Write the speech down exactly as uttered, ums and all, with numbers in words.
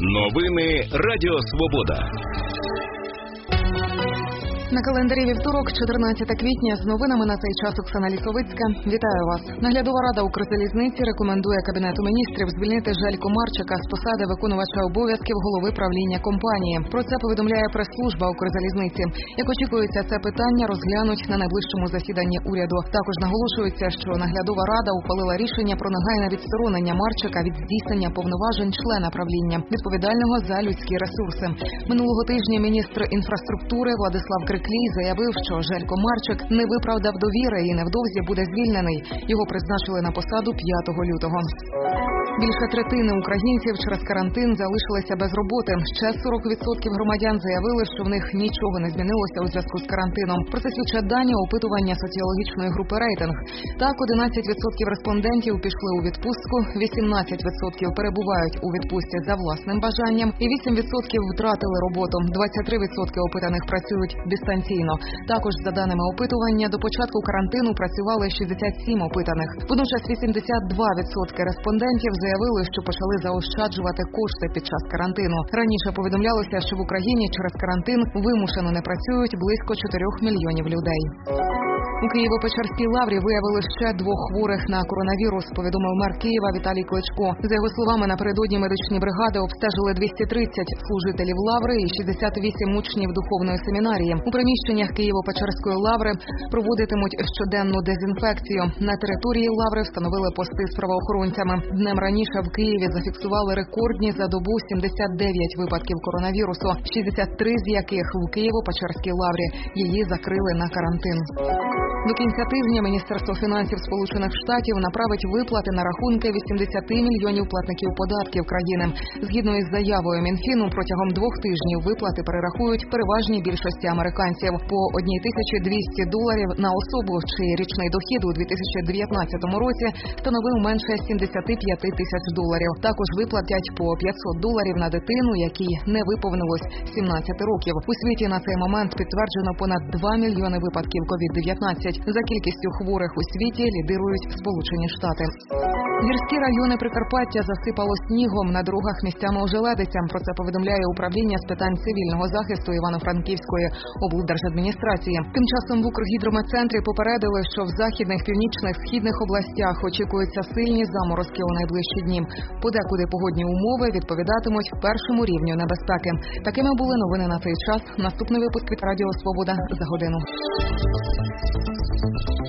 Новини Радіо Свобода. На календарі вівторок, чотирнадцяте квітня, з новинами на цей час Оксана Лісовицька. Вітаю вас. Наглядова рада Укрзалізниці рекомендує Кабінету міністрів звільнити Жельку Марчика з посади виконувача обов'язків голови правління компанії. Про це повідомляє прес-служба Укрзалізниці. Як очікується, це питання розглянуть на найближчому засіданні уряду. Також наголошується, що наглядова рада ухвалила рішення про негайне відсторонення Марчика від здійснення повноважень члена правління, відповідального за людські ресурси. Минулого тижня міністр інфраструктури Владислав Криклій заявив, що Желько Марчик не виправдав довіри і невдовзі буде звільнений. Його призначили на посаду п'ятого лютого. Більше третини українців через карантин залишилися без роботи. Ще сорок відсотків громадян заявили, що в них нічого не змінилося у зв'язку з карантином. Про це свідчать дані опитування соціологічної групи «Рейтинг». Так, одинадцять відсотків респондентів пішли у відпустку, вісімнадцять відсотків перебувають у відпустці за власним бажанням і вісім відсотків втратили роботу. двадцять три відсотки опитаних працюють дистанційно. Також, за даними опитування, до початку карантину працювали шістдесят сім опитаних. Водночас вісімдесят два відсотки респондентів заявили, що почали заощаджувати кошти під час карантину. Раніше повідомлялося, що в Україні через карантин вимушено не працюють близько чотирьох мільйонів людей. У Києво-Печерській лаврі виявили ще двох хворих на коронавірус, повідомив мер Києва Віталій Кличко. За його словами, напередодні медичні бригади обстежили двісті тридцять служителів лаври і шістдесят вісім учнів духовної семінарії. У приміщеннях Києво-Печерської лаври проводитимуть щоденну дезінфекцію. На території лаври встановили пости з правоохоронцями. Днем раніше в Києві зафіксували рекордні за добу сімдесят дев'ять випадків коронавірусу, шістдесят три з яких в Києво-Печерській лаврі. Її закрили на карантин. До кінця тижня Міністерство фінансів Сполучених Штатів направить виплати на рахунки вісімдесят мільйонів платників податків країни. Згідно із заявою Мінфіну, протягом двох тижнів виплати перерахують переважній більшості американців по тисячі двісті доларів на особу, чий річний дохід у дві тисячі дев'ятнадцятому році становив менше сімдесят п'ять тисяч доларів. Також виплатять по п'ятсот доларів на дитину, якій не виповнилось сімнадцять років. У світі на цей момент підтверджено понад два мільйони випадків ковід дев'ятнадцять. За кількістю хворих у світі лідирують Сполучені Штати. Гірські райони Прикарпаття засипало снігом, на дорогах місцями ожеледиця. Про це повідомляє управління з питань цивільного захисту Івано-Франківської облдержадміністрації. Тим часом в Укргідрометцентрі попередили, що в західних, північних, східних областях очікуються сильні заморозки у найближчі дні. Подекуди погодні умови відповідатимуть першому рівню небезпеки. Такими були новини на цей час. Наступний випуск від Радіо Свобода за годину.